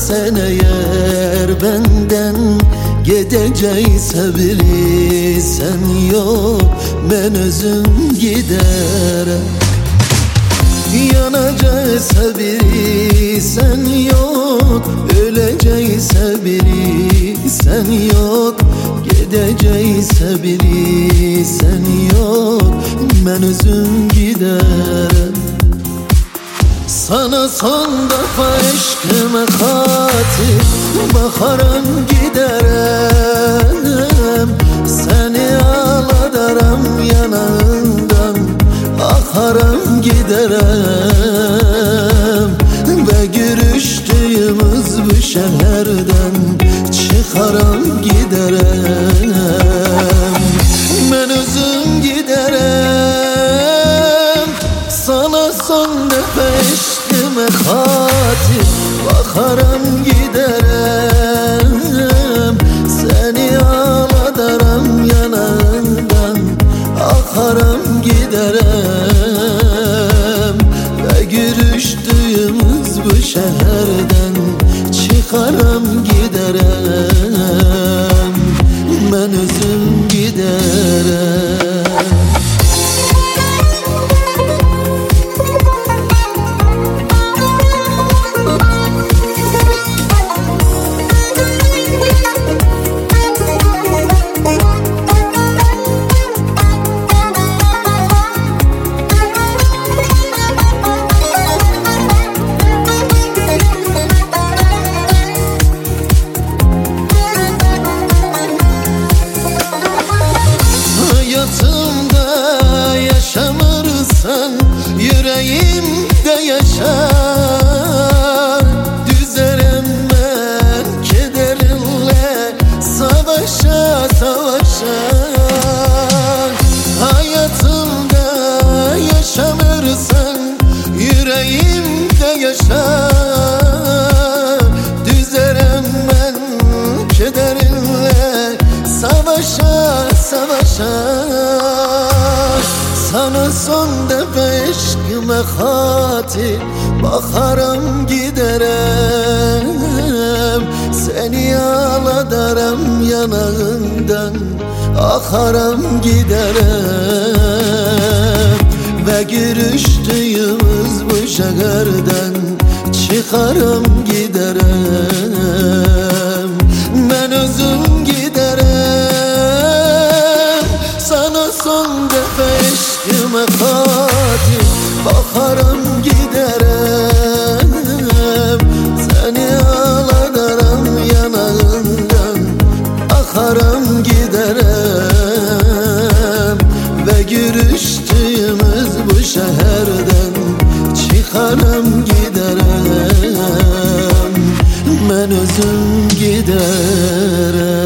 sen eğer benden gidecekse bilirsen yok, ben özüm giderem. Yanacaksa biri sen yok, ölecekse biri sen yok, gidecekse biri sen yok, ben özüm giderim. Sana son defa eşkime katil bakarım giderim. Seni ağladarım yanağından, akarım giderim. Ve görüştüğümüz bu şehirden çıkarım giderim. Ben özüm giderim. Sana son defa eşkime katil bakarım giderim. Seni ağladarım yanağından, akarım giderim. Ve görüştüğümüz bu şehirden çıkarım giderim. Ben özüm giderim. Hayatımda yaşamırsan yüreğimde yaşar. Düzerim ben kederinle savaşa savaşa. Hayatımda yaşamırsan yüreğimde yaşar. Düzerim ben kederinle savaşa savaşa. Sana son defa eşkime katil bakarım giderim. Seni ağladarım yanağından, akarım giderim. Ve görüştüğümüz bu şehirden çıkarım giderim. Ben özüm giderim. Sana son defa eşkime katil bakarım giderim. Seni ağladarım yanağından, akarım giderim. Ve görüştüğümüz bu şehirden çıkarım giderim. Ben özüm giderim.